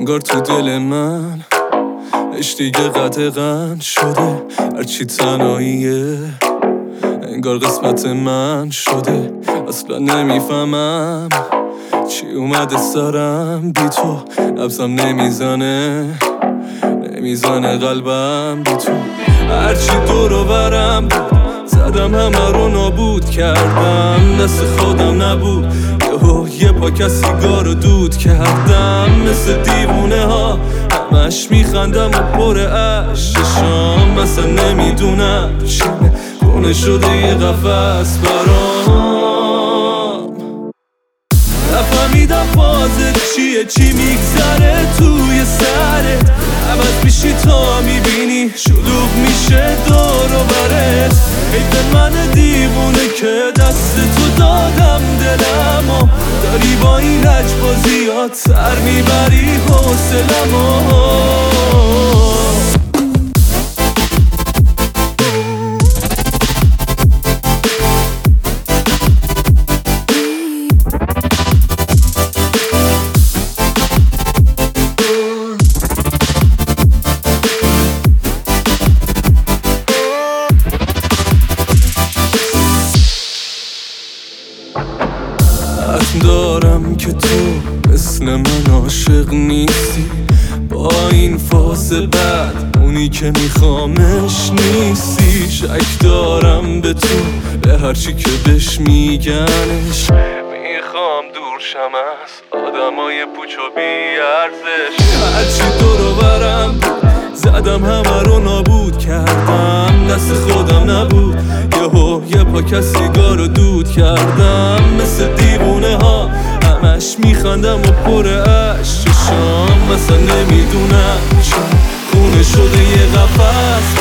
انگار تو دل من عشق دیگه قدغن شده، هرچی تنهاییه انگار قسمت من شده. اصلا نمیفهمم چی اومده سرم بی تو، نبضم نمیزنه قلبم بی تو. هرچی دور و برم زدم همه رو نابود کردم، دست خودم نبود یه پاک از سیگارو دود کردم. مثل دیوونه ها همش میخندم و پر عشقشام، مثلا نمیدونم چیه خونه شده یه قفس برام. نفهمیدم فازت چیه، چی میگذره توی سرت، عوض میشی تا میبینی شلوغ میشه دور و برت. حیف من دیوونه که دست تو دادم دلمو، داری با این لجبازیات سر میبری حوصلمو. دارم که تو مثل من عاشق نیستی، با این فاز بد اونی که میخوامش نیستی. شک دارم به تو، به هرچی که بهش میگنش، میخوام دورشم از آدمای پوچ و بیارزش. هرچی دور و برم زدم همه رو نابود کردم، دست خودم نبود یه پاک از سیگارو دود کردم. مثل دیوونه ها همش میخندم و پر عشقشام، مثلا نمیدونم چون خونه شده یه قفس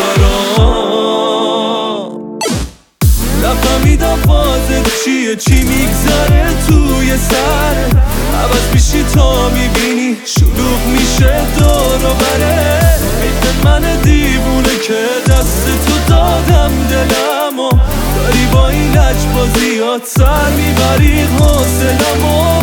برام. نفهمیدم فازت چیه، چی میگذره توی سرت، عوض میشی تا میبینی شلوغ میشه دور و برت. حیف من دیوونه که دست تو دادم دلمو، داری با این لجبازیات سر میبری حوصلمو.